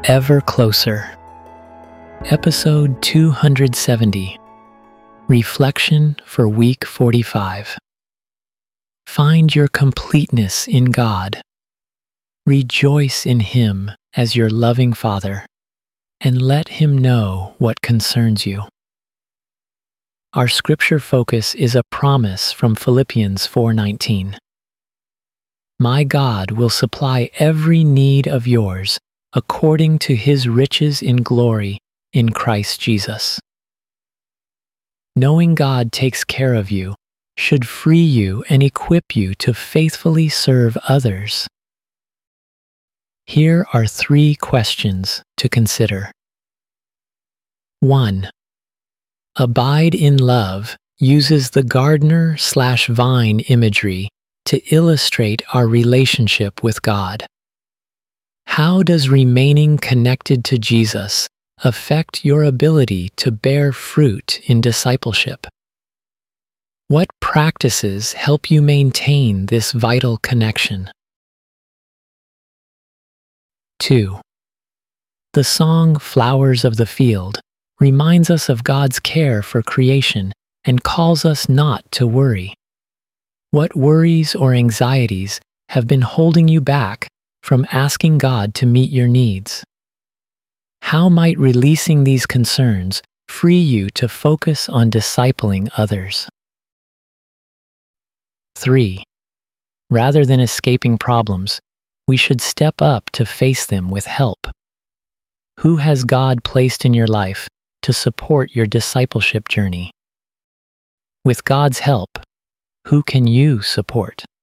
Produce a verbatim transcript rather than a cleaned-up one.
Ever Closer. Episode two hundred seventy. Reflection for Week forty-five. Find your completeness in God. Rejoice in Him as your loving Father, and let Him know what concerns you. Our scripture focus is a promise from Philippians four nineteen. My God will supply every need of yours according to His riches in glory in Christ Jesus. Knowing God takes care of you should free you and equip you to faithfully serve others. Here are three questions to consider. one. Abide in Love uses the gardener slash vine imagery to illustrate our relationship with God. How does remaining connected to Jesus affect your ability to bear fruit in discipleship? What practices help you maintain this vital connection? two. The song Flowers of the Field reminds us of God's care for creation and calls us not to worry. What worries or anxieties have been holding you back from asking God to meet your needs? How might releasing these concerns free you to focus on discipling others? three. Rather than escaping problems, we should step up to face them with help. Who has God placed in your life to support your discipleship journey? With God's help, who can you support?